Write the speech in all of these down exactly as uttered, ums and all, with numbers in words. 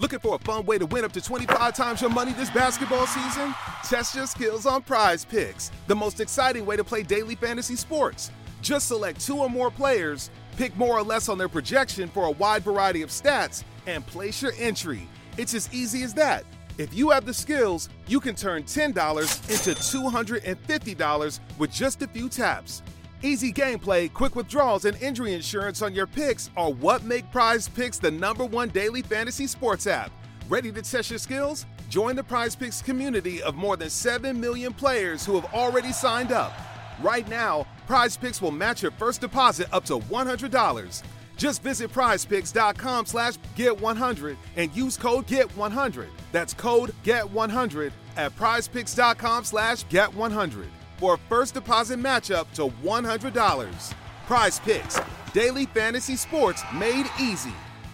Looking for a fun way to win up to twenty-five times your money this basketball season? Test your skills on Prize Picks, the most exciting way to play daily fantasy sports. Just select two or more players, pick more or less on their projection for a wide variety of stats, and place your entry. It's as easy as that. If you have the skills, you can turn ten dollars into two hundred fifty dollars with just a few taps. Easy gameplay, quick withdrawals, and injury insurance on your picks are what make Prize Picks the number one daily fantasy sports app. Ready to test your skills? Join the Prize Picks community of more than seven million players who have already signed up. Right now, Prize Picks will match your first deposit up to one hundred dollars. Just visit prizepicks.com slash get 100 and use code get one hundred. That's code get one hundred at prizepicks.com slash get 100 for a first deposit match up to one hundred dollars. Prize Picks, daily fantasy sports made easy.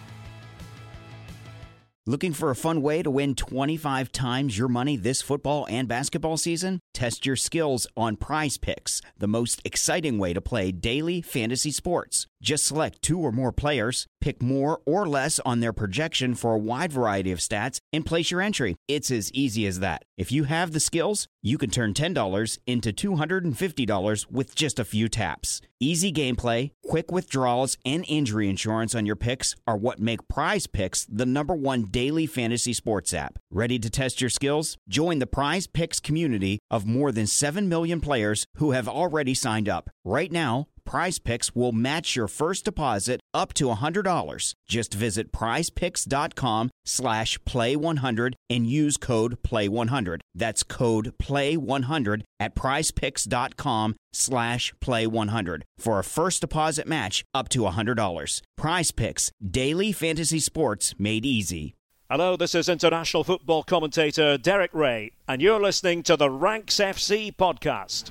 Looking for a fun way to win twenty-five times your money this football and basketball season? Test your skills on Prize Picks, the most exciting way to play daily fantasy sports. Just select two or more players, pick more or less on their projection for a wide variety of stats, and place your entry. It's as easy as that. If you have the skills, you can turn ten dollars into two hundred fifty dollars with just a few taps. Easy gameplay, quick withdrawals, and injury insurance on your picks are what make Prize Picks the number one daily fantasy sports app. Ready to test your skills? Join the Prize Picks community of more than seven million players who have already signed up. Right now, Prize Picks will match your first deposit up to one hundred dollars. Just visit prizepicks.com slash play 100 and use code play 100. That's code play 100 at prizepicks.com slash play 100 for a first deposit match up to one hundred dollars. Prize Picks, daily fantasy sports made easy. Hello, this is international football commentator Derek Ray, and you're listening to the Ranks F C podcast.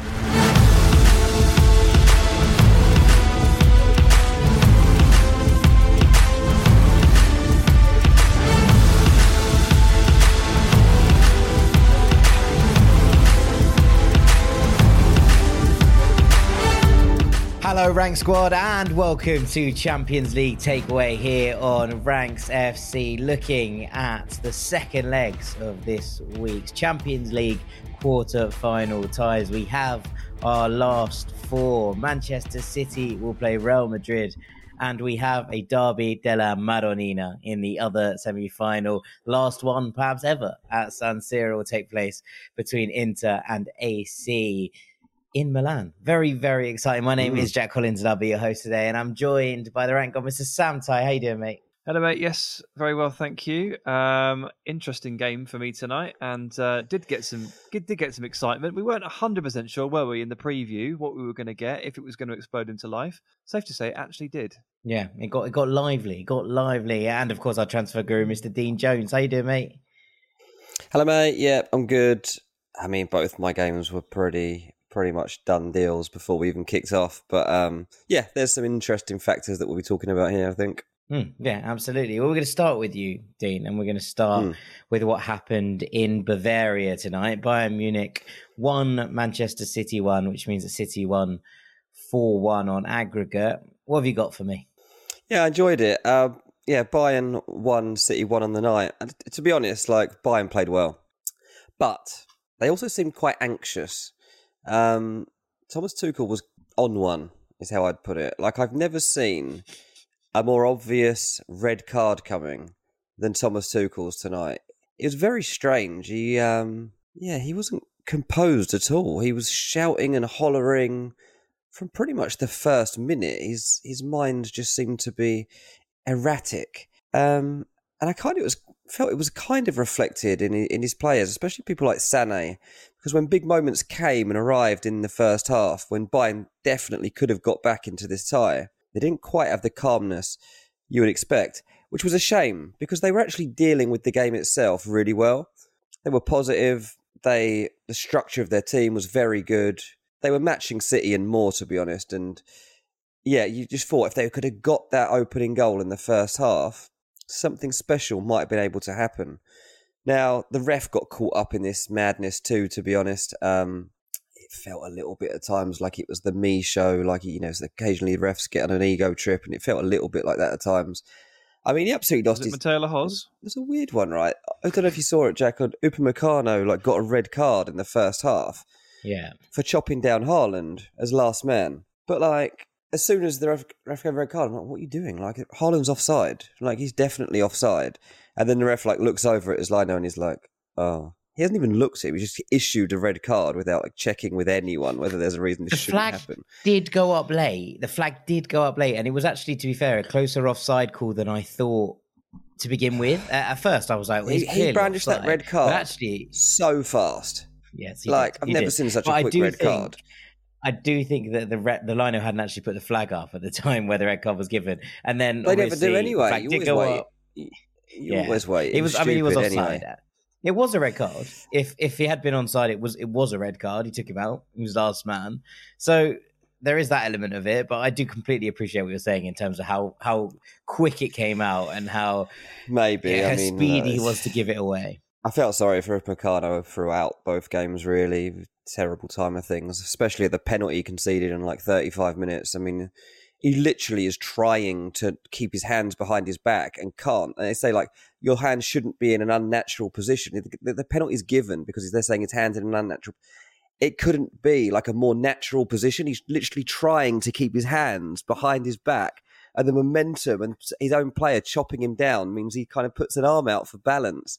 Hello Rank Squad and welcome to Champions League Takeaway here on Ranks F C, looking at the second legs of this week's Champions League quarter-final ties. We have our last four. Manchester City will play Real Madrid, and we have a Derby della Madonnina in the other semi-final. Last one perhaps ever at San Siro will take place between Inter and A C in Milan. Very, very exciting. My name mm. is Jack Collins and I'll be your host today, and I'm joined by the rank god, Mister Sam Tighe. How you doing, mate? Hello, mate. Yes, very well, thank you. Um, interesting game for me tonight, and uh, did get some did, did get some excitement. We weren't one hundred percent sure, were we, in the preview, what we were going to get, if it was going to explode into life. Safe to say, it actually did. Yeah, it got it got lively, it got lively, and of course our transfer guru, Mister Dean Jones. How you doing, mate? Hello, mate. Yeah, I'm good. I mean, both my games were pretty pretty much done deals before we even kicked off. But um, yeah, there's some interesting factors that we'll be talking about here, I think. Mm, yeah, absolutely. Well, we're going to start with you, Dean, and we're going to start mm. with what happened in Bavaria tonight. Bayern Munich won, Manchester City won, which means that City won four one on aggregate. What have you got for me? Yeah, I enjoyed it. Uh, yeah, Bayern won, City won on the night. And to be honest, like, Bayern played well. But they also seemed quite anxious. Um, Thomas Tuchel was on one, is how I'd put it. Like, I've never seen a more obvious red card coming than Thomas Tuchel's tonight. It was very strange. He, um, yeah, he wasn't composed at all. He was shouting and hollering from pretty much the first minute. His his mind just seemed to be erratic, um, and I kind of was felt it was kind of reflected in in his players, especially people like Sané, because when big moments came and arrived in the first half, when Bayern definitely could have got back into this tie, they didn't quite have the calmness you would expect, which was a shame because they were actually dealing with the game itself really well. They were positive. They the structure of their team was very good. They were matching City and more, to be honest. And yeah, you just thought if they could have got that opening goal in the first half, something special might have been able to happen. Now, the ref got caught up in this madness too, to be honest. Um, it felt a little bit at times like it was the me show, like, you know, so occasionally refs get on an ego trip, and it felt a little bit like that at times. I mean, he absolutely lost Was it his... Mateo Lahoz? It was a weird one, right? I don't know if you saw it, Jack. Upamecano like got a red card in the first half. Yeah. For chopping down Haaland as last man. But like, as soon as the ref, ref gave a red card, I'm like, what are you doing? Like, Haaland's offside. Like, he's definitely offside. And then the ref like looks over at his lino and he's like, oh. He hasn't even looked at it. He just issued a red card without like checking with anyone whether there's a reason this the shouldn't flag happen. did go up late. The flag did go up late. And it was actually, to be fair, a closer offside call than I thought to begin with. At first, I was like, well, he, he brandished offside, that red card but actually so fast. Yes, like did. I've never did. seen such but a quick red think, card. I do think that the re- the lino hadn't actually put the flag up at the time where the red card was given, and then they never do anyway. You did always go wait. Up. You yeah. always wait. It, it was. was I mean, he was offside. Anyway. It was a red card. If if he had been onside, it was it was a red card. He took him out. He was last man. So there is that element of it. But I do completely appreciate what you're saying in terms of how how quick it came out and how maybe yeah, I how mean, speedy uh, he was to give it away. I felt sorry for Upamecano throughout both games. Really terrible time of things, especially the penalty conceded in like thirty-five minutes. I mean, he literally is trying to keep his hands behind his back and can't. And they say, like, your hands shouldn't be in an unnatural position. The, the penalty is given because they're saying his hands in an unnatural... It couldn't be, like, a more natural position. He's literally trying to keep his hands behind his back. And the momentum and his own player chopping him down means he kind of puts an arm out for balance.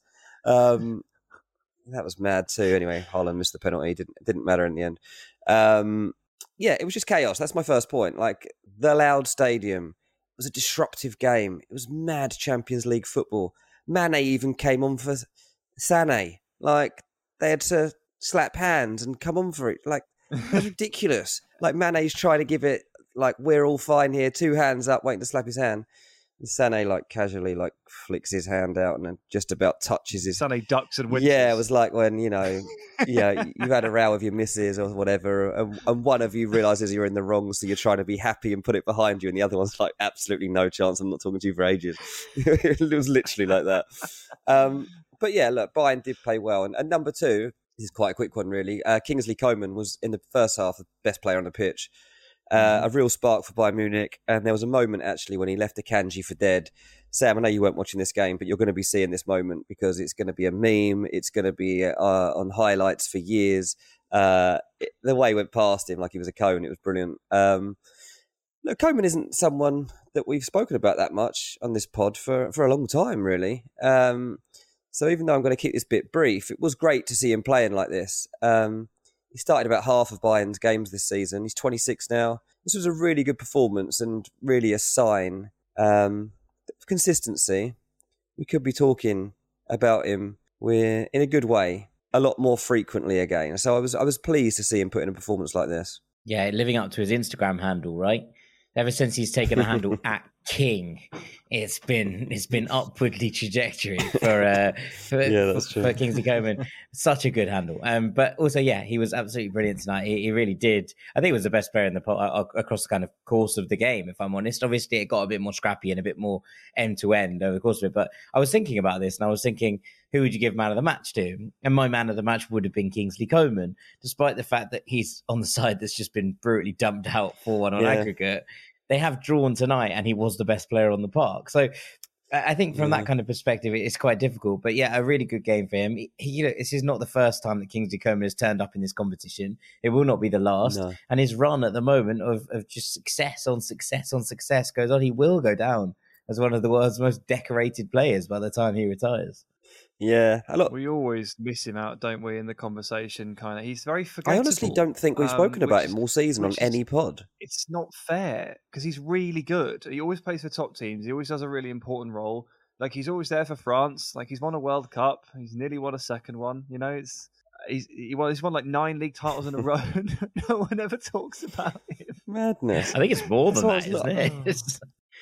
Um, that was mad too. Anyway, Haaland missed the penalty. It didn't, it didn't matter in the end. Um... Yeah, it was just chaos. That's my first point. Like, the Loud Stadium was a disruptive game. It was mad Champions League football. Mane even came on for Sané. Like, they had to slap hands and come on for it. Like, it was ridiculous. Like, Mane's trying to give it, like, we're all fine here, two hands up, waiting to slap his hand. And Sané, like, casually, like, flicks his hand out and then just about touches his... Sané ducks and winces. Yeah, it was like when, you know, yeah, you've had a row with your missus or whatever, and, and one of you realises you're in the wrong, so you're trying to be happy and put it behind you, and the other one's like, absolutely no chance, I'm not talking to you for ages. It was literally like that. Um, but yeah, look, Bayern did play well. And, and number two, this is quite a quick one, really. Uh, Kingsley Coman was, in the first half, the best player on the pitch. Uh, a real spark for Bayern Munich. And there was a moment, actually, when he left Akanji for dead. Sam, I know you weren't watching this game, but you're going to be seeing this moment because it's going to be a meme. It's going to be uh, on highlights for years. Uh, it, the way he went past him like he was a cone, it was brilliant. Um, look, Koeman isn't someone that we've spoken about that much on this pod for, for a long time, really. Um, so even though I'm going to keep this bit brief, it was great to see him playing like this. Um, he started about half of Bayern's games this season. He's twenty-six now. This was a really good performance and really a sign um, of consistency. We could be talking about him we're in a good way a lot more frequently again. So I was I was pleased to see him put in a performance like this. Yeah, living up to his Instagram handle, right? Ever since he's taken a handle at King, it's been it's been upwardly trajectory for uh, for, yeah, that's true. for Kingsley Coman. Such a good handle. Um, but also, yeah, he was absolutely brilliant tonight. He, he really did. I think he was the best player in the uh, across the kind of course of the game. If I'm honest, obviously it got a bit more scrappy and a bit more end to end over the course of it. But I was thinking about this, and I was thinking, who would you give man of the match to? And my man of the match would have been Kingsley Coman, despite the fact that he's on the side that's just been brutally dumped out four one on yeah. aggregate. They have drawn tonight, and he was the best player on the park. So I think from yeah. that kind of perspective, it's quite difficult. But yeah, a really good game for him. He, you know, this is not the first time that Kingsley Coman has turned up in this competition. It will not be the last. No. And his run at the moment of, of just success on success on success goes on. He will go down as one of the world's most decorated players by the time he retires. Yeah, a lot. We always miss him out, don't we, in the conversation? Kind of, he's very forgettable. I honestly don't think we've spoken um, about him all season on is, any pod. It's not fair because he's really good. He always plays for top teams. He always does a really important role. Like he's always there for France. Like he's won a World Cup. He's nearly won a second one. You know, it's he's he won, he's won like nine league titles in a row. No one ever talks about him. Madness. I think it's more than that, isn't it? It's...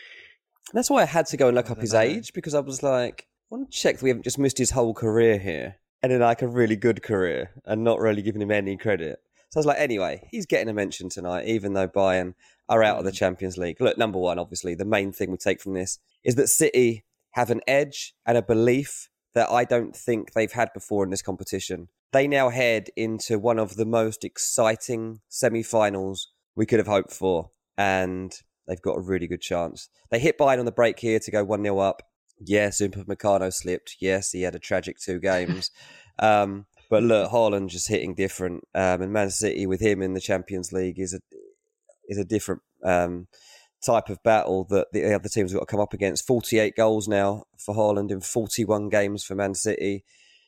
That's why I had to go and look up his know. age because I was like, I want to check that we haven't just missed his whole career here and then like a really good career and not really giving him any credit. So I was like, anyway, he's getting a mention tonight, even though Bayern are out of the Champions League. Look, number one, obviously, the main thing we take from this is that City have an edge and a belief that I don't think they've had before in this competition. They now head into one of the most exciting semi-finals we could have hoped for. And they've got a really good chance. They hit Bayern on the break here to go one nil up. Yes, Upamecano slipped. Yes, he had a tragic two games. um, but look, Haaland just hitting different. Um, and Man City with him in the Champions League is a is a different um, type of battle that the other teams have got to come up against. forty-eight goals now for Haaland in forty-one games for Man City.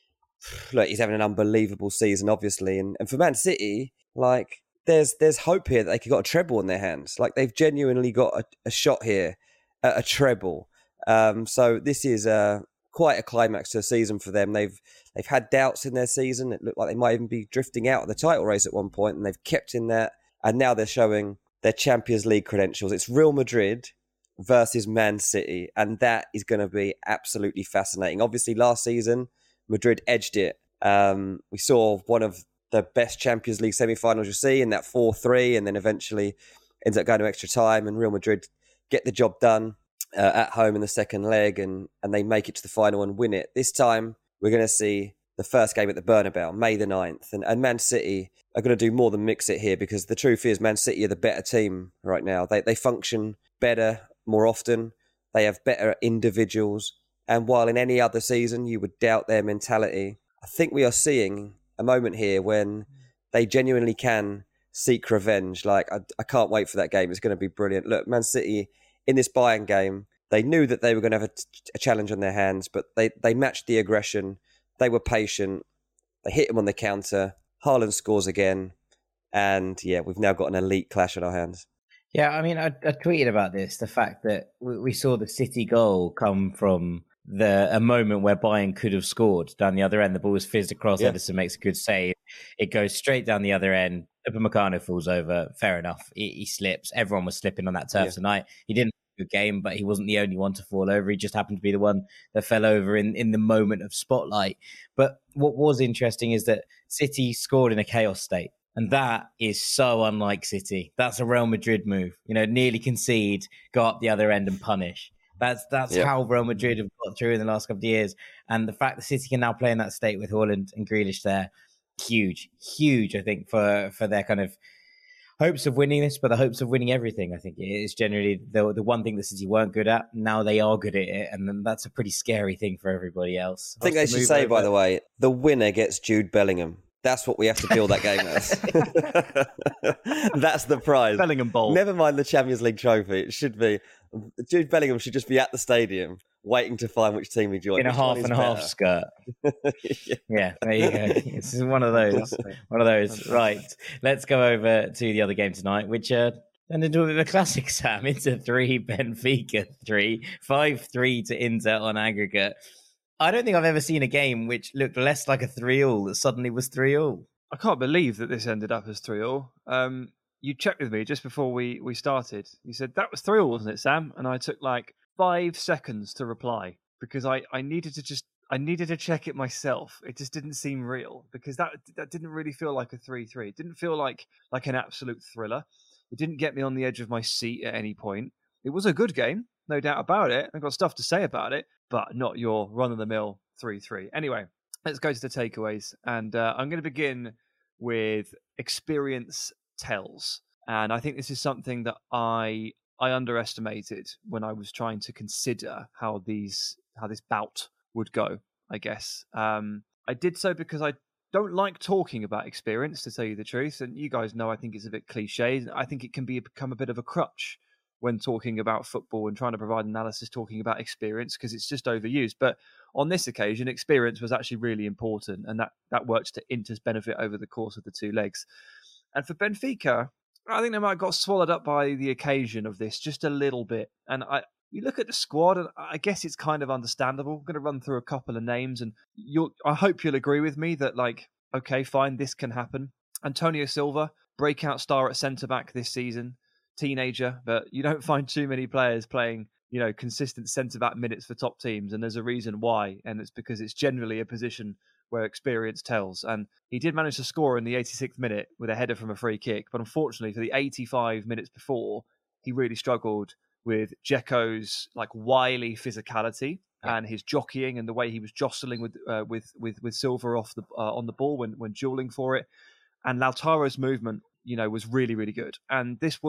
Look, he's having an unbelievable season, obviously. And, and for Man City, like, there's there's hope here that they could got a treble in their hands. Like, they've genuinely got a, a shot here at a treble. Um, so this is uh, quite a climax to a season for them. They've they've had doubts in their season. It looked like they might even be drifting out of the title race at one point, and they've kept in that. And now they're showing their Champions League credentials. It's Real Madrid versus Man City, and that is going to be absolutely fascinating. Obviously, last season, Madrid edged it. Um, we saw one of the best Champions League semi-finals you'll see in that four three, and then eventually ends up going to extra time, and Real Madrid get the job done uh, at home in the second leg, and, and they make it to the final and win it. This time, we're going to see the first game at the Bernabeu, May the ninth, and, and Man City are going to do more than mix it here, because the truth is Man City are the better team right now. They they function better more often. They have better individuals. And while in any other season you would doubt their mentality, I think we are seeing a moment here when they genuinely can seek revenge. Like, I, I can't wait for that game. It's going to be brilliant. Look, Man City, in this Bayern game, they knew that they were going to have a, a challenge on their hands, but they, they matched the aggression. They were patient. They hit him on the counter. Haaland scores again. And yeah, we've now got an elite clash on our hands. Yeah, I mean, I, I tweeted about this, the fact that we, we saw the City goal come from the a moment where Bayern could have scored down the other end. The ball was fizzed across, yeah. Ederson makes a good save. It goes straight down the other end. Upamecano falls over. Fair enough. He, he slips. Everyone was slipping on that turf yeah. tonight. He didn't have a good game, but he wasn't the only one to fall over. He just happened to be the one that fell over in, in the moment of spotlight. But what was interesting is that City scored in a chaos state. And that is so unlike City. That's a Real Madrid move. You know, nearly concede, go up the other end and punish. That's that's yep. how Real Madrid have got through in the last couple of years. And the fact that City can now play in that state with Haaland and Grealish there, huge, huge, I think, for, for their kind of hopes of winning this, but the hopes of winning everything, I think it is generally the, the one thing that City weren't good at. Now they are good at it, and then that's a pretty scary thing for everybody else. I think they should say, over. by the way, the winner gets Jude Bellingham. That's what we have to build that game as. That's the prize. Bellingham Bowl. Never mind the Champions League trophy. It should be... Jude Bellingham should just be at the stadium waiting to find which team he joins. In a half and a half skirt. yeah. yeah, there you go. It's one of those. One of those. Right. Let's go over to the other game tonight, which uh, turned into a bit of a classic, Sam. Inter three, Benfica three. five three to Inter on aggregate. I don't think I've ever seen a game which looked less like a three all that suddenly was three all. I can't believe that this ended up as three all. Um, you checked with me just before we, we started. You said, that was three all, wasn't it, Sam? And I took like five seconds to reply because I, I needed to just I needed to check it myself. It just didn't seem real because that that didn't really feel like a three three. It didn't feel like like an absolute thriller. It didn't get me on the edge of my seat at any point. It was a good game, no doubt about it. I've got stuff to say about it, but not your run-of-the-mill three three. Anyway, let's go to the takeaways. And uh, I'm going to begin with experience tells. And I think this is something that I I underestimated when I was trying to consider how these how this bout would go, I guess. Um, I did so because I don't like talking about experience, to tell you the truth. And you guys know I think it's a bit cliche. I think it can be become a bit of a crutch when talking about football and trying to provide analysis talking about experience because it's just overused. But on this occasion, experience was actually really important, and that, that worked to Inter's benefit over the course of the two legs. And for Benfica, I think they might have got swallowed up by the occasion of this just a little bit. And I, you look at the squad, and I guess it's kind of understandable. I'm going to run through a couple of names, and you'll, I hope you'll agree with me that, like, okay, fine, this can happen. Antonio Silva, breakout star at centre-back this season. Teenager, but you don't find too many players playing, you know, consistent centre-back minutes for top teams, and there's a reason why, and it's because it's generally a position where experience tells. And he did manage to score in the eighty-sixth minute with a header from a free kick, but unfortunately for the eighty-five minutes before, he really struggled with Dzeko's like wily physicality yeah. and his jockeying and the way he was jostling with uh, with with with Silva off the uh, on the ball when when dueling for it, and Lautaro's movement, you know, was really really good. And this was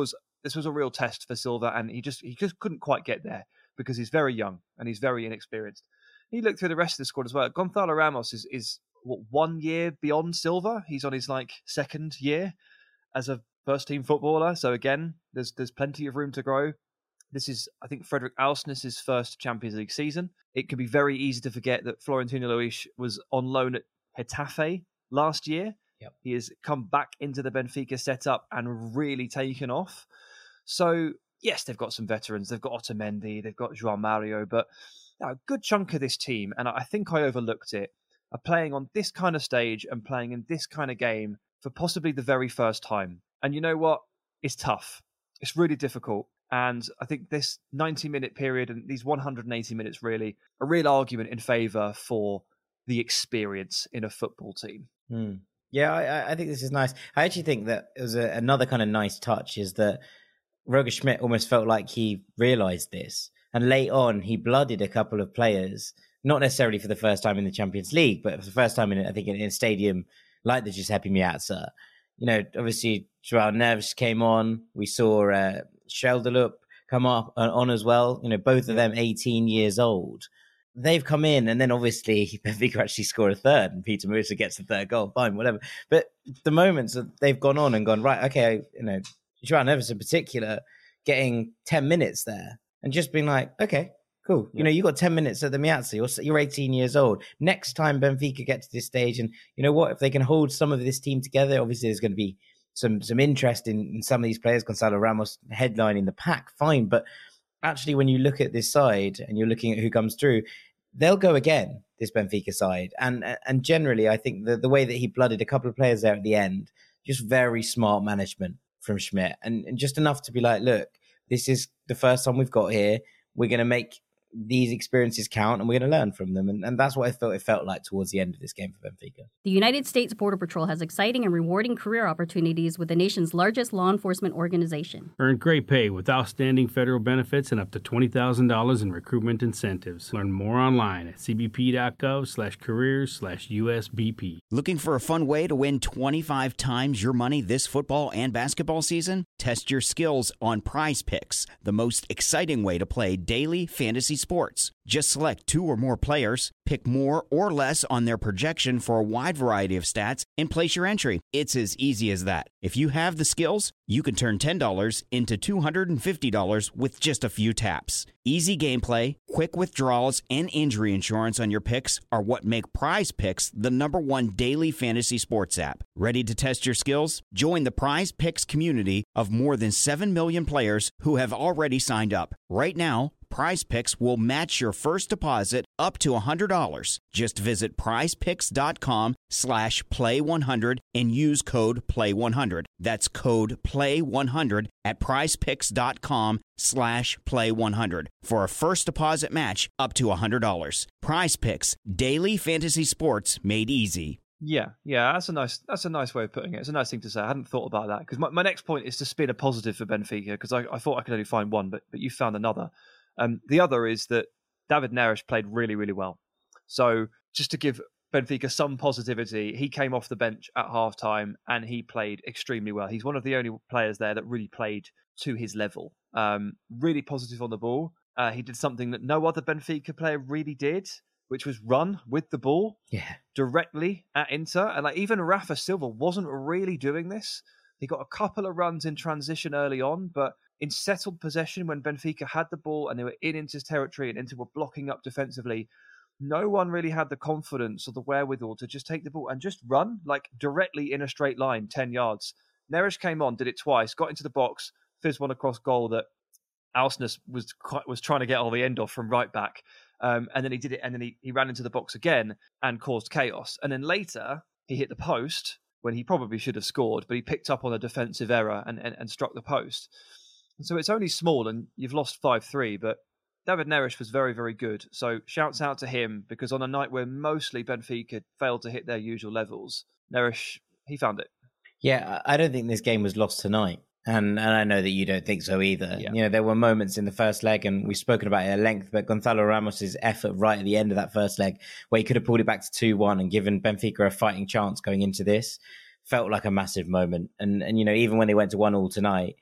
this was a real test for Silva, and he just he just couldn't quite get there because he's very young and he's very inexperienced. He looked through the rest of the squad as well. Gonzalo Ramos is is what, one year beyond Silva. He's on his like second year as a first team footballer. So again, there's there's plenty of room to grow. This is, I think, Frederick Alsness' first Champions League season. It can be very easy to forget that Florentino Luis was on loan at Getafe last year. Yep. He has come back into the Benfica setup and really taken off. So, yes, they've got some veterans. They've got Otamendi, they've got João Mario, but a good chunk of this team, and I think I overlooked it, are playing on this kind of stage and playing in this kind of game for possibly the very first time. And you know what? It's tough. It's really difficult. And I think this ninety-minute period and these one hundred eighty minutes really, a real argument in favour for the experience in a football team. Hmm. Yeah, I, I think this is nice. I actually think that it was a, another kind of nice touch is that Roger Schmidt almost felt like he realised this. And late on, he blooded a couple of players, not necessarily for the first time in the Champions League, but for the first time, in I think, in a stadium like the Giuseppe Meazza. You know, obviously, João Neves came on. We saw uh, Sheldaloop come up uh, on as well. You know, both of them eighteen years old. They've come in, and then obviously Benfica actually score a third, and Peter Musa gets the third goal. Fine, whatever. But the moments that they've gone on and gone, right, okay, you know, João Neves in particular, getting ten minutes there and just being like, okay, cool. Yeah. You know, you got ten minutes at the Meazza. You're, you're eighteen years old. Next time Benfica get to this stage, and you know what, if they can hold some of this team together, obviously there's going to be some some interest in, in some of these players. Gonzalo Ramos headlining the pack, fine. But actually, when you look at this side and you're looking at who comes through, they'll go again, this Benfica side. And and generally, I think the, the way that he blooded a couple of players there at the end, just very smart management from Schmidt. And, and just enough to be like, look, this is the first time we've got here. We're going to make these experiences count and we're going to learn from them. And, and that's what I felt it felt like towards the end of this game for Benfica. The United States Border Patrol has exciting and rewarding career opportunities with the nation's largest law enforcement organization. Earn great pay with outstanding federal benefits and up to twenty thousand dollars in recruitment incentives. Learn more online at cbp.gov slash careers slash USBP. Looking for a fun way to win twenty-five times your money this football and basketball season? Test your skills on Prize Picks, the most exciting way to play daily fantasy sports. Just select two or more players, pick more or less on their projection for a wide variety of stats, and place your entry. It's as easy as that. If you have the skills, you can turn ten dollars into two hundred fifty dollars with just a few taps. Easy gameplay, quick withdrawals, and injury insurance on your picks are what make Prize Picks the number one daily fantasy sports app. Ready to test your skills? Join the Prize Picks community of more than seven million players who have already signed up. Right now, Prize Picks will match your first deposit up to one hundred dollars. Just visit prizepicks.com slash play one hundred and use code play one hundred. That's code play one hundred at prizepicks.com slash play one hundred for a first deposit match up to one hundred dollars. Prize Picks, daily fantasy sports made easy. Yeah, yeah, that's a nice that's a nice way of putting it. It's a nice thing to say. I hadn't thought about that because my, my next point is to spin a positive for Benfica because I, I thought I could only find one, but but you found another. Um, the other is that David Neres played really, really well. So just to give Benfica some positivity, he came off the bench at halftime and he played extremely well. He's one of the only players there that really played to his level. Um, really positive on the ball. Uh, he did something that no other Benfica player really did, which was run with the ball yeah. directly at Inter. And like even Rafa Silva wasn't really doing this. He got a couple of runs in transition early on, but in settled possession when Benfica had the ball and they were in Inter's territory and Inter were blocking up defensively, no one really had the confidence or the wherewithal to just take the ball and just run like directly in a straight line, ten yards. Neres came on, did it twice, got into the box, fizzed one across goal that Alsness was quite, was trying to get all the end off from right back. Um, and then he did it, and then he, he ran into the box again and caused chaos. And then later, he hit the post when he probably should have scored, but he picked up on a defensive error and, and, and struck the post. And so it's only small, and you've lost five three, but David Neres was very, very good. So shouts out to him, because on a night where mostly Benfica failed to hit their usual levels, Neres, he found it. Yeah, I don't think this game was lost tonight. And and I know that you don't think so either. Yeah. You know, there were moments in the first leg, and we've spoken about it at length, but Gonzalo Ramos' effort right at the end of that first leg, where he could have pulled it back to two one and given Benfica a fighting chance going into this, felt like a massive moment. And, and you know, even when they went to one all tonight,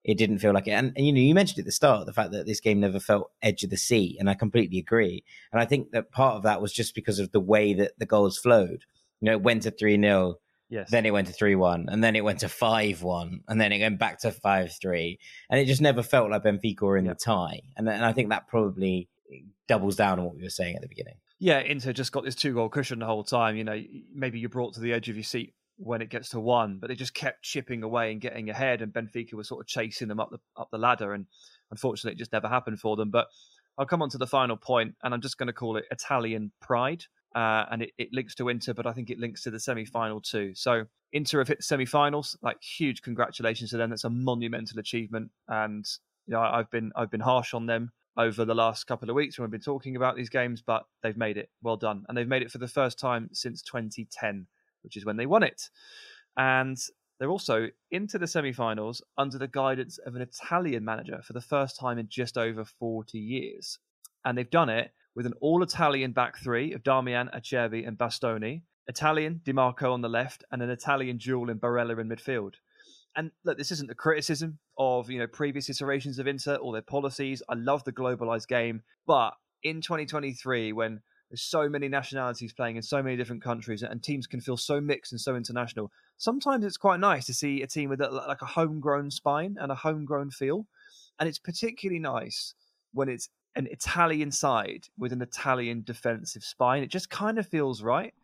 it didn't feel like it. And, and, you know, you mentioned at the start the fact that this game never felt edge of the seat, and I completely agree. And I think that part of that was just because of the way that the goals flowed. You know, it went to three nil, yes. Then it went to three one, and then it went to five one, and then it went back to five three. And it just never felt like Benfica were in yeah. the tie. And, and I think that probably doubles down on what we were saying at the beginning. Yeah, Inter just got this two-goal cushion the whole time. You know, maybe you're brought to the edge of your seat when it gets to one, but they just kept chipping away and getting ahead, and Benfica was sort of chasing them up the up the ladder, and unfortunately it just never happened for them. But I'll come on to the final point, and I'm just going to call it Italian pride, uh, and it, it links to Inter, but I think it links to the semi-final too. So Inter have hit the semi-finals, like huge congratulations to them. That's a monumental achievement, and you know I've been I've been harsh on them over the last couple of weeks when we've been talking about these games, but they've made it. Well done, and they've made it for the first time since twenty ten. Which is when they won it. And they're also into the semi-finals under the guidance of an Italian manager for the first time in just over forty years. And they've done it with an all-Italian back three of Darmian, Acerbi and Bastoni, Italian Di Marco on the left, and an Italian duel in Barella in midfield. And look, this isn't a criticism of, you know, previous iterations of Inter or their policies. I love the globalized game. But in twenty twenty-three, when there's so many nationalities playing in so many different countries, and teams can feel so mixed and so international, sometimes it's quite nice to see a team with a, like a homegrown spine and a homegrown feel. And it's particularly nice when it's an Italian side with an Italian defensive spine. It just kind of feels right.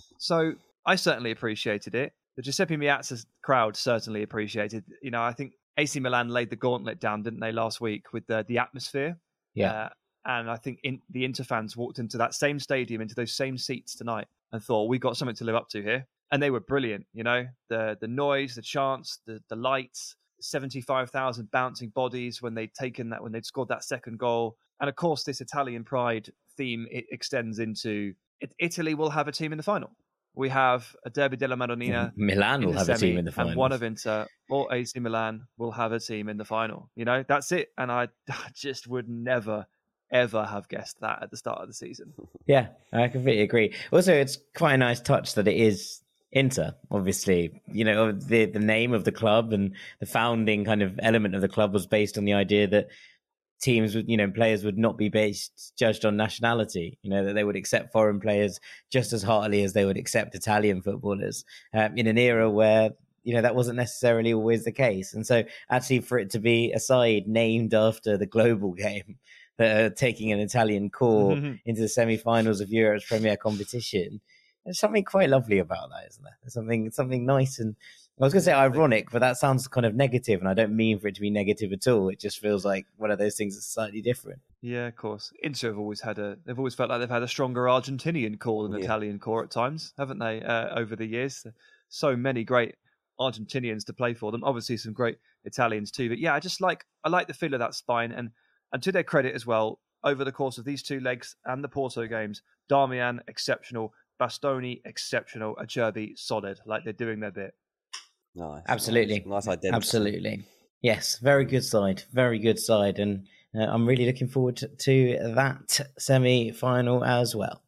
So I certainly appreciated it. The Giuseppe Meazza crowd certainly appreciated. You know, I think A C Milan laid the gauntlet down, didn't they, last week with the, the atmosphere? Yeah. Uh, And I think in, the Inter fans walked into that same stadium, into those same seats tonight, and thought, we got something to live up to here. And they were brilliant, you know, the the noise, the chants, the the lights, seventy-five thousand bouncing bodies when they'd taken that, when they'd scored that second goal. And of course, this Italian pride theme, it extends into it, Italy will have a team in the final. We have a Derby della Madonnina. Milan will have semi, a team in the final. And one of Inter or A C Milan will have a team in the final. You know, that's it. And I, I just would never ever have guessed that at the start of the season. Yeah, I completely agree. Also, it's quite a nice touch that it is Inter, obviously. You know, the the name of the club and the founding kind of element of the club was based on the idea that teams would, you know, players would not be based, judged on nationality, you know, that they would accept foreign players just as heartily as they would accept Italian footballers, um, in an era where, you know, that wasn't necessarily always the case. And so actually for it to be a side named after the global game, that are taking an Italian core mm-hmm. into the semi-finals of Europe's premier competition. There's something quite lovely about that, isn't there? There's something something nice, and I was going to say ironic, but that sounds kind of negative, and I don't mean for it to be negative at all. It just feels like one of those things that's slightly different. Yeah, of course. Inter have always had a, they've always felt like they've had a stronger Argentinian core than yeah. Italian core at times, haven't they? Uh, over the years, so many great Argentinians to play for them. Obviously, some great Italians too. But yeah, I just like I like the feel of that spine. And And to their credit as well, over the course of these two legs and the Porto games, Darmian, exceptional. Bastoni, exceptional. Acerbi, solid. Like they're doing their bit. Nice. Absolutely. Nice, nice identity. Absolutely. Yes, very good side. Very good side. And uh, I'm really looking forward to, to that semi-final as well.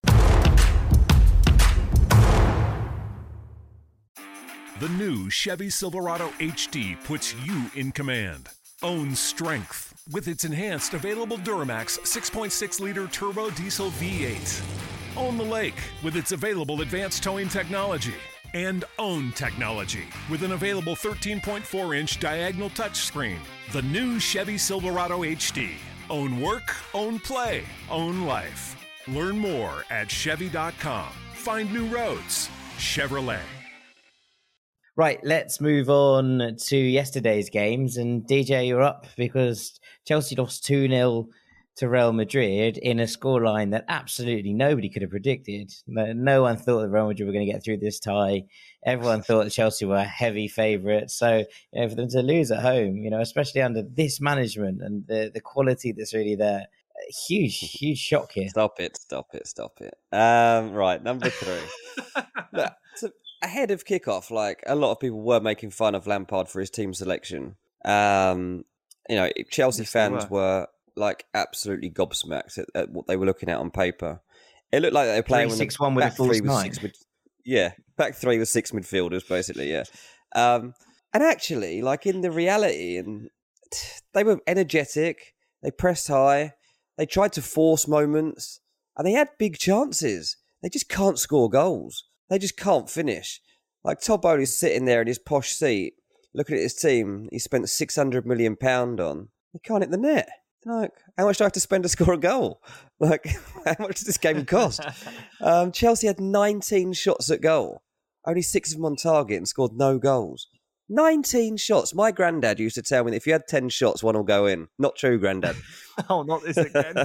The new Chevy Silverado H D puts you in command. Own strength with its enhanced available Duramax six point six liter turbo diesel V eight. Own the lake with its available advanced towing technology. And own technology with an available thirteen point four inch diagonal touchscreen. The new Chevy Silverado H D. Own work, own play, own life. Learn more at Chevy dot com. Find new roads. Chevrolet. Right, let's move on to yesterday's games. And D J, you're up because Chelsea lost two nil to Real Madrid in a scoreline that absolutely nobody could have predicted. No one thought that Real Madrid were going to get through this tie. Everyone thought that Chelsea were a heavy favourite. So, you know, for them to lose at home, you know, especially under this management and the, the quality that's really there, huge, huge shock here. Stop it, stop it, stop it. Um, right, number three. Look, so ahead of kickoff, like a lot of people were making fun of Lampard for his team selection. Um, you know, Chelsea yes, fans were. were like absolutely gobsmacked at, at what they were looking at on paper. It looked like they were playing three six one with a false nine. Mid- yeah, back three with six midfielders, basically, yeah. Um, and actually, like in the reality, and they were energetic. They pressed high. They tried to force moments, and they had big chances. They just can't score goals. They just can't finish. Like Todd Bowley's sitting there in his posh seat, looking at his team. He spent six hundred million pounds on. They can't hit the net. Like, how much do I have to spend to score a goal? Like, how much does this game cost? um, Chelsea had nineteen shots at goal. Only six of them on target and scored no goals. nineteen shots. My granddad used to tell me that if you had ten shots, one will go in. Not true, granddad. Oh, not this again.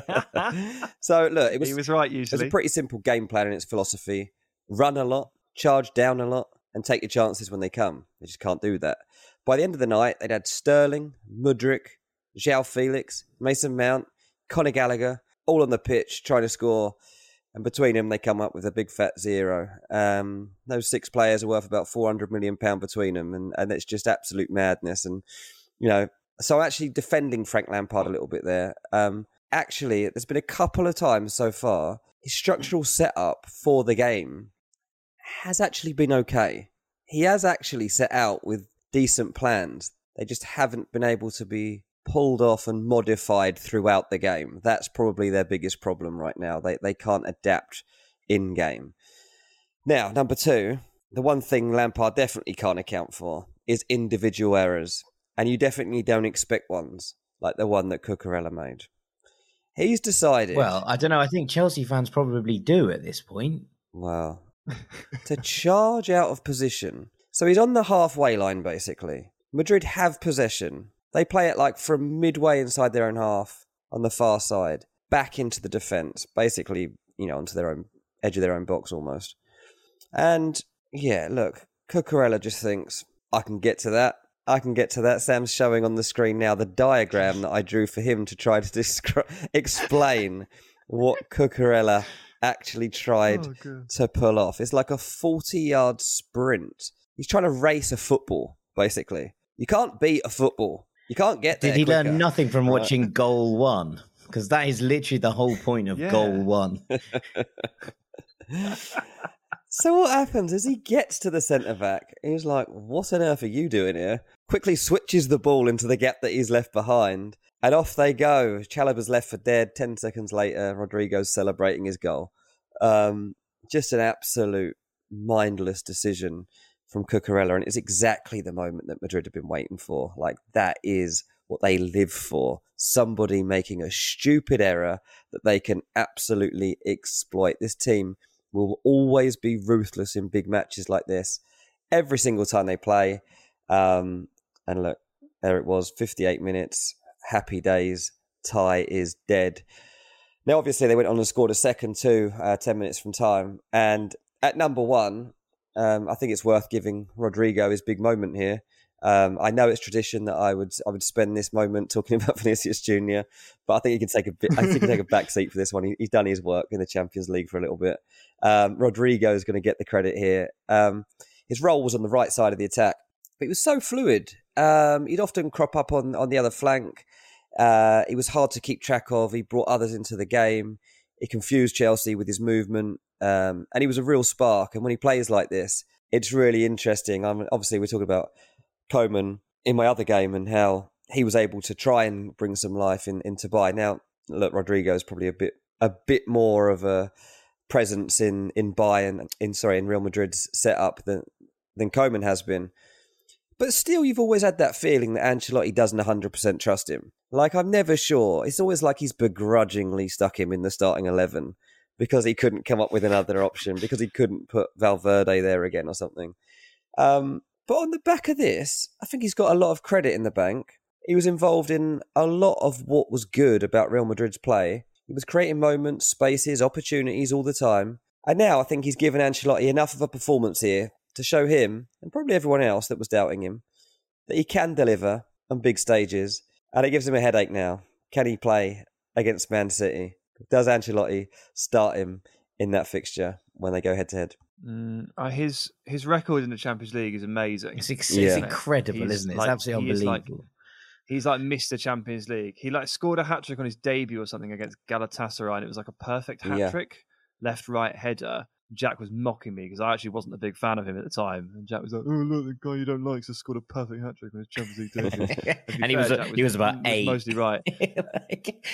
So, look, it was, he was right usually. It was a pretty simple game plan in its philosophy. Run a lot, charge down a lot, and take your chances when they come. They just can't do that. By the end of the night, they'd had Sterling, Mudryk, João Felix, Mason Mount, Conor Gallagher, all on the pitch trying to score. And between them, they come up with a big fat zero. Um, those six players are worth about four hundred million pounds between them. And, and it's just absolute madness. And, you know, so actually defending Frank Lampard a little bit there. Um, actually, there's been a couple of times so far, his structural setup for the game has actually been okay. He has actually set out with decent plans. They just haven't been able to be pulled off and modified throughout the game. That's probably their biggest problem right now. They they can't adapt in game. Now, number two, the one thing Lampard definitely can't account for is individual errors. And you definitely don't expect ones like the one that Cucurella made. He's decided... Well, I don't know. I think Chelsea fans probably do at this point. Well, to charge out of position. So he's on the halfway line, basically. Madrid have possession. They play it like from midway inside their own half on the far side, back into the defence, basically, you know, onto their own edge of their own box almost. And yeah, look, Cucurella just thinks, I can get to that. I can get to that. Sam's showing on the screen now the diagram that I drew for him to try to descri- explain what Cucurella actually tried oh, to pull off. It's like a forty-yard sprint. He's trying to race a football, basically. You can't beat a football. You can't get there Did he quicker. learn nothing from watching right. Goal One? Because that is literally the whole point of yeah. Goal One. So what happens is he gets to the centre-back. He's like, what on earth are you doing here? Quickly switches the ball into the gap that he's left behind. And off they go. Chalobah's left for dead. Ten seconds later, Rodrigo's celebrating his goal. Um, just an absolute mindless decision from Cucurella, and it's exactly the moment that Madrid have been waiting for. Like, that is what they live for. Somebody making a stupid error that they can absolutely exploit. This team will always be ruthless in big matches like this. Every single time they play. Um, and look, there it was, fifty-eight minutes. Happy days. Tie is dead. Now, obviously, they went on and scored a second too, uh, ten minutes from time. And at number one, Um, I think it's worth giving Rodrigo his big moment here. Um, I know it's tradition that I would I would spend this moment talking about Vinicius Junior, but I think he can take a bit. I think he can take a back seat for this one. He, he's done his work in the Champions League for a little bit. Um, Rodrigo is going to get the credit here. Um, his role was on the right side of the attack, but he was so fluid. Um, he'd often crop up on on the other flank. Uh, he was hard to keep track of. He brought others into the game. He confused Chelsea with his movement. Um, and he was a real spark. And when he plays like this, it's really interesting. I mean, obviously, we're talking about Koeman in my other game and how he was able to try and bring some life in, into Bayern. Now, look, Rodrigo is probably a bit a bit more of a presence in, in Bayern, in sorry, in Real Madrid's setup than, than Koeman has been. But still, you've always had that feeling that Ancelotti doesn't one hundred percent trust him. Like, I'm never sure. It's always like he's begrudgingly stuck him in the starting eleven because he couldn't come up with another option, because he couldn't put Valverde there again or something. Um, but on the back of this, I think he's got a lot of credit in the bank. He was involved in a lot of what was good about Real Madrid's play. He was creating moments, spaces, opportunities all the time. And now I think he's given Ancelotti enough of a performance here to show him, and probably everyone else that was doubting him, that he can deliver on big stages. And it gives him a headache now. Can he play against Man City? Does Ancelotti start him in that fixture when they go head-to-head? Mm, uh, his his record in the Champions League is amazing. It's, ex- yeah. it's incredible, he's isn't it? It's like, absolutely unbelievable. Like, he's like Mister Champions League. He like scored a hat-trick on his debut or something against Galatasaray, and it was like a perfect hat-trick. Yeah. Left, right, header. Jack was mocking me because I actually wasn't a big fan of him at the time. And Jack was like, "Oh, look, the guy you don't like just scored a perfect hat trick on his Champions League debut." and fair, he was, was he was about was eight. Mostly right. like...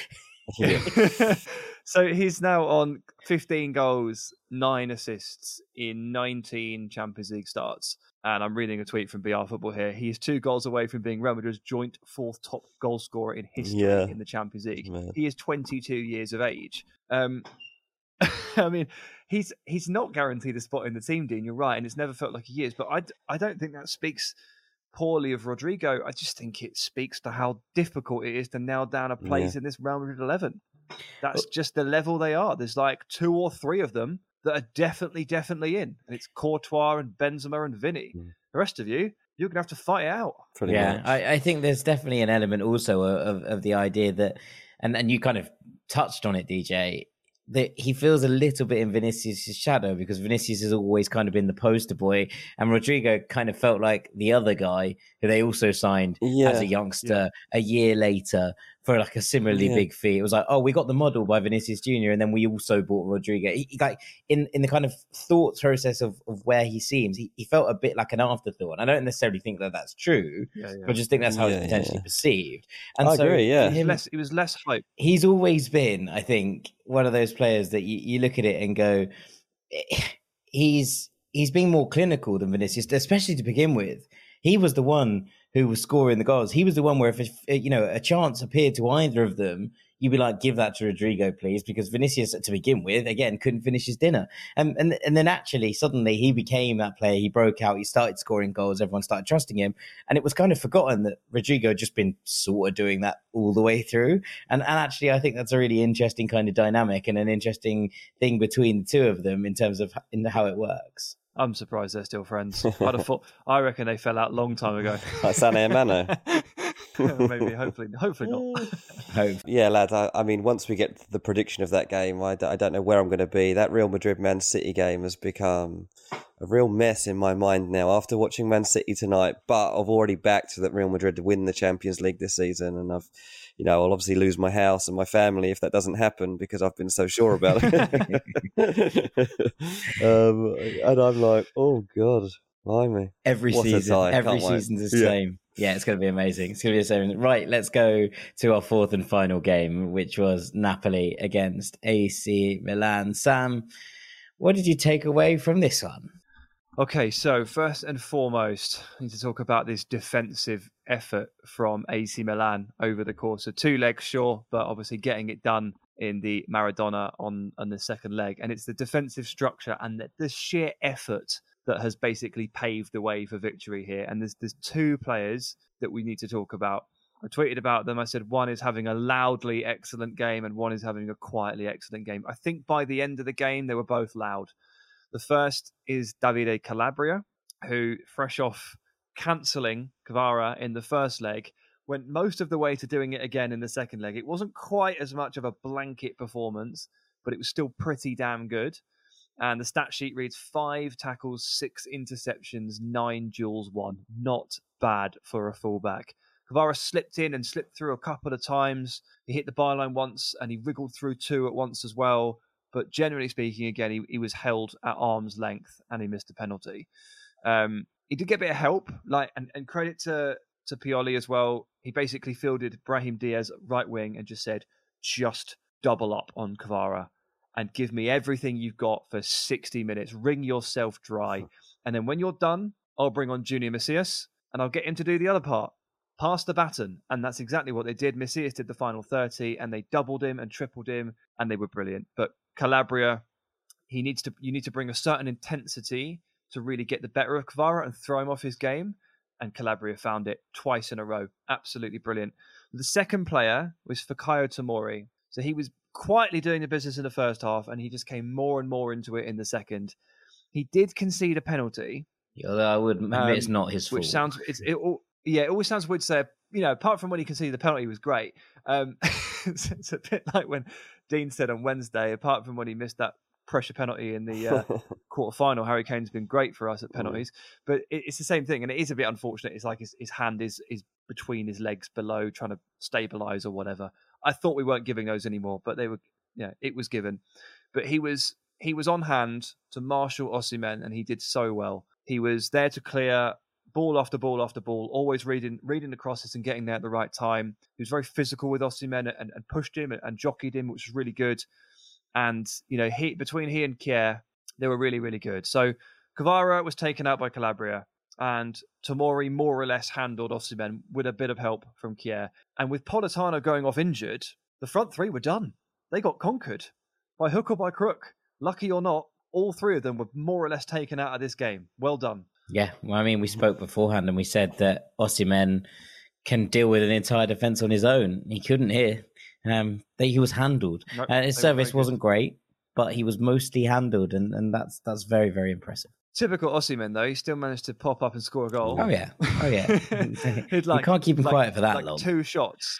So he's now on fifteen goals, nine assists in nineteen Champions League starts. And I'm reading a tweet from B R Football here. He is two goals away from being Real Madrid's joint fourth top goal scorer in history yeah. in the Champions League. Man. He is twenty-two years of age. Um, I mean, he's he's not guaranteed a spot in the team, Dean. You're right, and it's never felt like he is. But I, I don't think that speaks poorly of Rodrigo. I just think it speaks to how difficult it is to nail down a place yeah. in this Real Madrid eleven. That's just the level they are. There's like two or three of them that are definitely, definitely in. And it's Courtois and Benzema and Vinny. Mm. The rest of you, you're going to have to fight it out. Pretty yeah, I, I think there's definitely an element also of, of the idea that, and, and you kind of touched on it, D J, that he feels a little bit in Vinicius' shadow because Vinicius has always kind of been the poster boy, and Rodrigo kind of felt like the other guy who they also signed yeah. as a youngster yeah. a year later for like a similarly yeah. big fee. It was like, oh, we got the model by Vinicius Junior and then we also bought Rodrigo. He, he, like in, in the kind of thought process of, of where he seems, he, he felt a bit like an afterthought. And I don't necessarily think that that's true, yeah, yeah. but I just think that's how yeah, it's potentially yeah. perceived. And I so agree, yeah. Him, less, it was less hype. He's always been, I think, one of those players that you, you look at it and go, he's he's been more clinical than Vinicius, especially to begin with. He was the one who was scoring the goals. He was the one where if, you know, a chance appeared to either of them, you'd be like, give that to Rodrigo, please, because Vinicius, to begin with, again, couldn't finish his dinner. And, and, and then actually, suddenly, he became that player. He broke out. He started scoring goals. Everyone started trusting him. And it was kind of forgotten that Rodrigo had just been sort of doing that all the way through. And, and actually, I think that's a really interesting kind of dynamic and an interesting thing between the two of them in terms of in how it works. I'm surprised they're still friends. I'd have thought, I reckon they fell out a long time ago. Like Sané and Mano. Maybe, hopefully, hopefully not. Hope. Yeah, lad. I, I mean, once we get to the prediction of that game, I, d- I don't know where I'm going to be. That Real Madrid Man City game has become a real mess in my mind now after watching Man City tonight. But I've already backed that Real Madrid to win the Champions League this season, and I've, you know, I'll obviously lose my house and my family if that doesn't happen because I've been so sure about it. um, and I'm like, oh God, blimey. Every what season, every season's the yeah. same. Yeah, it's going to be amazing. It's going to be the same. Right, let's go to our fourth and final game, which was Napoli against A C Milan. Sam, what did you take away from this one? Okay, so first and foremost, I need to talk about this defensive effort from A C Milan over the course of two legs, sure, but obviously getting it done in the Maradona on, on the second leg. And it's the defensive structure and the, the sheer effort that has basically paved the way for victory here. And there's there's two players that we need to talk about. I tweeted about them. I said one is having a loudly excellent game and one is having a quietly excellent game. I think by the end of the game, they were both loud. The first is Davide Calabria, who, fresh off cancelling Kvara in the first leg, went most of the way to doing it again in the second leg. It wasn't quite as much of a blanket performance, but it was still pretty damn good. And the stat sheet reads five tackles, six interceptions, nine duels won. Not bad for a fullback. Kvara slipped in and slipped through a couple of times. He hit the byline once and he wriggled through two at once as well. But generally speaking, again, he, he was held at arm's length and he missed a penalty. Um, he did get a bit of help, like, and, and credit to, to Pioli as well. He basically fielded Brahim Diaz right wing and just said, just double up on Kvara and give me everything you've got for sixty minutes. Wring yourself dry. And then when you're done, I'll bring on Junior Messias and I'll get him to do the other part. Pass the baton. And that's exactly what they did. Messias did the final thirty and they doubled him and tripled him and they were brilliant. But Calabria, he needs to. you need to bring a certain intensity to really get the better of Kvara and throw him off his game. And Calabria found it twice in a row. Absolutely brilliant. The second player was Fikayo Tomori. So he was quietly doing the business in the first half and he just came more and more into it in the second. He did concede a penalty. Yeah, I would admit um, it's not his fault. Which sounds, it's, it, yeah, it always sounds weird to say, you know, apart from when he conceded the penalty, he was great. Um, it's, it's a bit like when Dean said on Wednesday, apart from when he missed that pressure penalty in the uh, quarter-final, Harry Kane's been great for us at penalties. But it, it's the same thing, and it is a bit unfortunate. It's like his, his hand is, is between his legs below, trying to stabilise or whatever. I thought we weren't giving those anymore, but they were, yeah, it was given. But he was he was on hand to marshal Osimhen, and he did so well. He was there to clear ball after ball after ball, always reading reading the crosses and getting there at the right time. He was very physical with Osimhen and, and pushed him and, and jockeyed him, which was really good. And, you know, he between he and Kier, they were really, really good. So Kvara was taken out by Calabria, and Tomori more or less handled Osimhen with a bit of help from Kier. And with Politano going off injured, the front three were done. They got conquered by hook or by crook. Lucky or not, all three of them were more or less taken out of this game. Well done. Yeah, well, I mean, we spoke beforehand and we said that Osimhen can deal with an entire defence on his own. He couldn't here. Um, he was handled. Nope, uh, his service wasn't great, but he was mostly handled, and, and that's that's very, very impressive. Typical Osimhen, though. He still managed to pop up and score a goal. Oh, yeah. Oh, yeah. like, you can't keep him like, quiet for that like long. Two shots.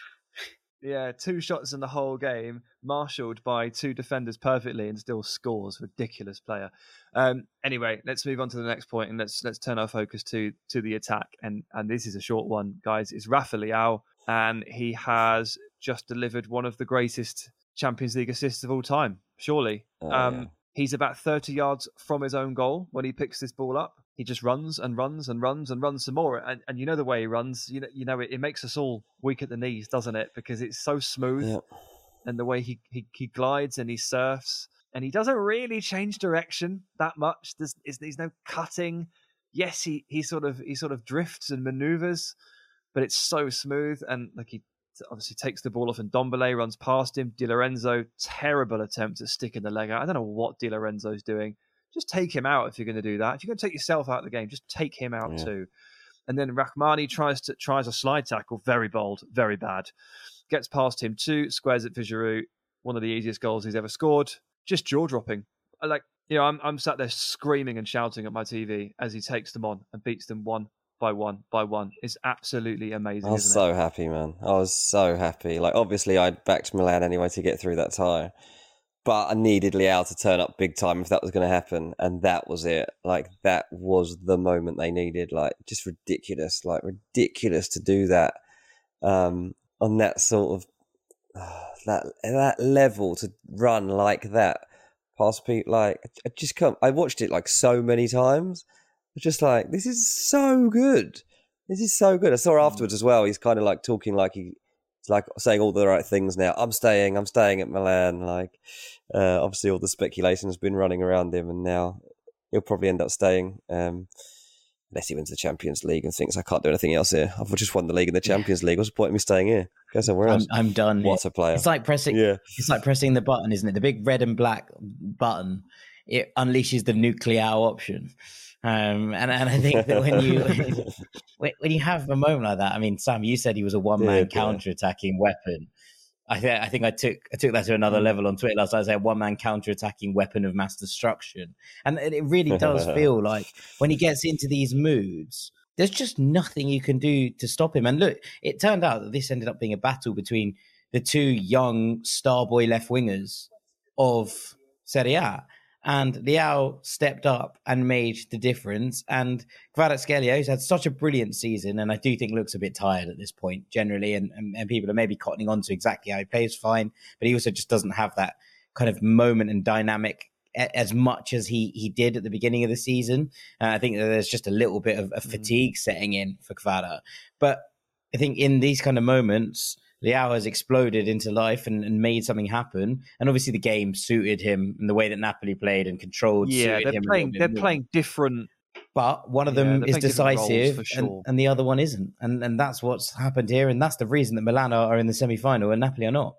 Yeah, two shots in the whole game, marshalled by two defenders perfectly, and still scores. Ridiculous player. Um, anyway, let's move on to the next point, and let's let's turn our focus to to the attack. And and this is a short one, guys. It's Rafa Leão, and he has just delivered one of the greatest Champions League assists of all time. Surely, oh, um, yeah. He's about thirty yards from his own goal when he picks this ball up. He just runs and runs and runs and runs some more. And, and you know the way he runs, you know, you know it, it makes us all weak at the knees, doesn't it? Because it's so smooth. Yep. And the way he, he, he glides and he surfs. And he doesn't really change direction that much. There's, there's no cutting. Yes, he, he sort of he sort of drifts and maneuvers, but it's so smooth. And like he obviously takes the ball off, and Ndombele runs past him. Di Lorenzo, terrible attempt at sticking the leg out. I don't know what Di Lorenzo's doing. Just take him out if you're going to do that. If you're going to take yourself out of the game, just take him out yeah. too. And then Rahmani tries to tries a slide tackle, very bold, very bad. Gets past him too, squares at Vigiroux, one of the easiest goals he's ever scored. Just jaw dropping. Like, you know, I'm I'm sat there screaming and shouting at my T V as he takes them on and beats them one by one by one. It's absolutely amazing. I was isn't so it? happy, man. I was so happy. Like, obviously, I'd backed Milan anyway to get through that tie. But I needed Leão to turn up big time if that was going to happen. And that was it. Like, that was the moment they needed. Like, just ridiculous. Like, ridiculous to do that um, on that sort of, uh, that that level, to run like that past people. Like, I just can't. I watched it, like, so many times. It's just like, this is so good. This is so good. I saw afterwards as well. He's kind of, like, talking like he... It's like saying all the right things now. I'm staying, I'm staying at Milan. Like, uh, obviously all the speculation has been running around him, and now he'll probably end up staying. Um, unless he wins the Champions League and thinks, I can't do anything else here. I've just won the league and the Champions League. What's the point of me staying here? Go somewhere else. I'm, I'm done. What a player. It's like pressing, yeah. It's like pressing the button, isn't it? The big red and black button. It unleashes the nuclear option. Um, and, and I think that when you when, when you have a moment like that, I mean, Sam, you said he was a one man yeah, counter-attacking weapon. I think I think I took I took that to another level on Twitter last night. I said one man counter-attacking weapon of mass destruction, and it really does feel like when he gets into these moods, there's just nothing you can do to stop him. And look, it turned out that this ended up being a battle between the two young star boy left wingers of Serie A. And Leão stepped up and made the difference. And Kvaratskhelia, who's had such a brilliant season, and I do think looks a bit tired at this point generally, and, and, and people are maybe cottoning on to exactly how he plays fine, but he also just doesn't have that kind of moment and dynamic as much as he he did at the beginning of the season. Uh, I think that there's just a little bit of a fatigue setting in for Kvara. But I think in these kind of moments, Leão has exploded into life and, and made something happen. And obviously the game suited him, and the way that Napoli played and controlled yeah, suited they're him. Playing, they're more. playing different. But one of yeah, them is decisive for sure. and, and the other one isn't. And and that's what's happened here. And that's the reason that Milan are in the semi-final and Napoli are not.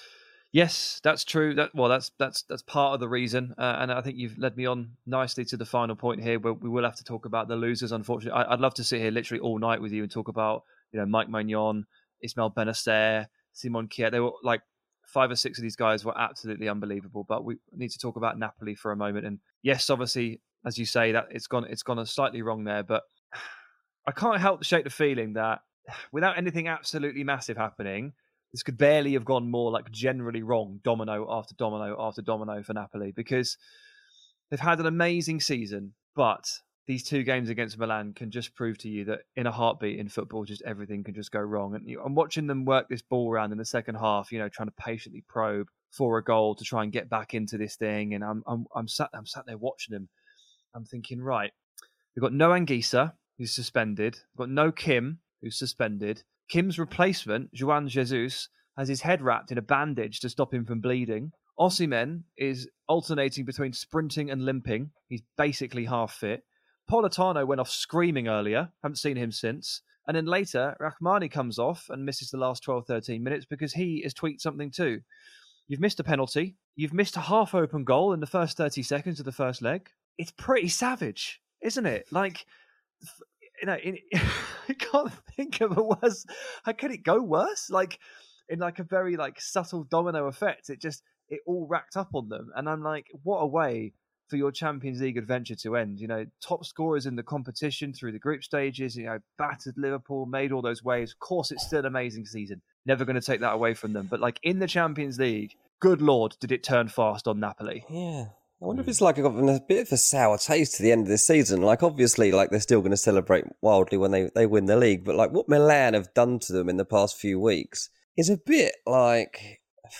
Yes, that's true. That well, that's that's that's part of the reason. Uh, and I think you've led me on nicely to the final point here, where we will have to talk about the losers, unfortunately. I, I'd love to sit here literally all night with you and talk about, you know, Mike Maignan, Ismail Benacer, Simon Kier. They were like five or six of these guys were absolutely unbelievable. But we need to talk about Napoli for a moment. And yes, obviously, as you say, that it's gone it's gone slightly wrong there. But I can't help but shake the feeling that without anything absolutely massive happening, this could barely have gone more like generally wrong, domino after domino after domino for Napoli, because they've had an amazing season, but these two games against Milan can just prove to you that in a heartbeat in football, just everything can just go wrong. And you, I'm watching them work this ball around in the second half, you know, trying to patiently probe, for a goal to try and get back into this thing. And I'm I'm I'm sat I'm sat there watching him. I'm thinking, right, we've got no Anguissa, who's suspended. We've got no Kim, who's suspended. Kim's replacement, Juan Jesus, has his head wrapped in a bandage to stop him from bleeding. Osimhen is alternating between sprinting and limping. He's basically half fit. Politano went off screaming earlier. Haven't seen him since. And then later, Rahmani comes off and misses the last twelve, thirteen minutes because he has tweaked something too. You've missed a penalty. You've missed a half-open goal in the first thirty seconds of the first leg. It's pretty savage, isn't it? Like, you know, in, I can't think of a worse. How could it go worse? Like, in like a very like subtle domino effect, it just it all racked up on them. And I'm like, what a way for your Champions League adventure to end. You know, top scorers in the competition through the group stages, you know, battered Liverpool, made all those waves. Of course, it's still an amazing season. Never going to take that away from them. But like in the Champions League, good Lord, did it turn fast on Napoli. Yeah. I wonder if it's like a, a bit of a sour taste to the end of this season. Like, obviously, like they're still going to celebrate wildly when they, they win the league. But like what Milan have done to them in the past few weeks is a bit like...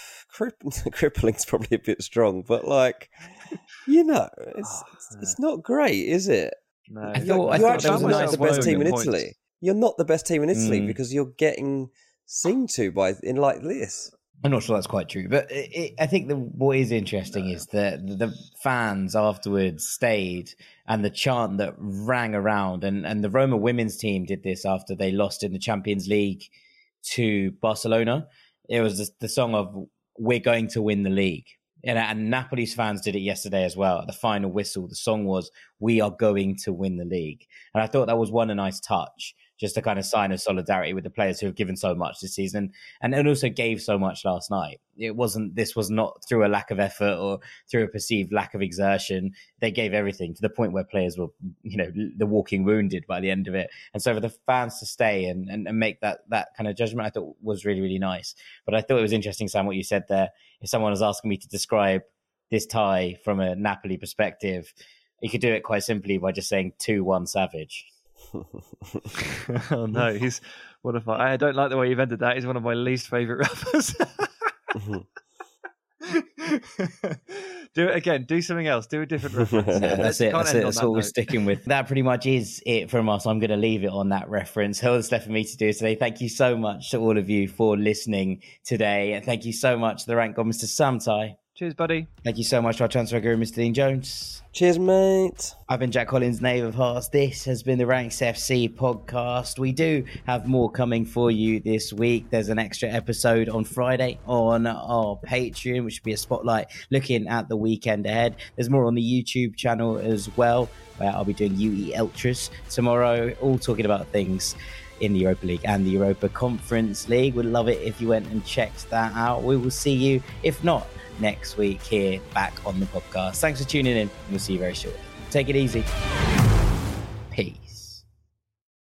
crippling is probably a bit strong, but like, you know, it's oh, it's not great, is it? No, I thought, I you're thought actually not the best team in points. Italy. You're not the best team in Italy Mm. because you're getting seen to by in like this. I'm not sure that's quite true, but it, it, I think the, what is interesting no. is that the fans afterwards stayed and the chant that rang around, and, and the Roma women's team did this after they lost in the Champions League to Barcelona. It was the, the song of "We're going to win the league." And, and Napoli's fans did it yesterday as well. At the final whistle, the song was "We are going to win the league." And I thought that was one, a nice touch, just a kind of sign of solidarity with the players who have given so much this season and, and also gave so much last night. It wasn't, this was not through a lack of effort or through a perceived lack of exertion. They gave everything to the point where players were, you know, the walking wounded by the end of it. And so for the fans to stay and, and, and make that, that kind of judgment, I thought was really, really nice. But I thought it was interesting, Sam, what you said there. If someone was asking me to describe this tie from a Napoli perspective, you could do it quite simply by just saying two one Savage. Oh no, he's one of my. I don't like the way you've ended that. He's one of my least favourite rappers. Do it again. Do something else. Do a different reference. No, that's it. That's it. That's what we're sticking with. That pretty much is it from us. I'm going to leave it on that reference. All that's left for me to do today. Thank you so much to all of you for listening today, and thank you so much to the rank god, Mister Sam Tighe. Cheers, buddy. Thank you so much to our transfer guru, Mister Dean Jones. Cheers, mate. I've been Jack Collins, Knave of Hearts. This has been the Ranks F C podcast. We do have more coming for you this week. There's an extra episode on Friday on our Patreon, which will be a spotlight looking at the weekend ahead. There's more on the YouTube channel as well, where I'll be doing U E Ultras tomorrow, all talking about things in the Europa League and the Europa Conference League. We'd love it if you went and checked that out. We will see you, if not next week, here back on the podcast. Thanks for tuning in. We'll see you very shortly. Take it easy.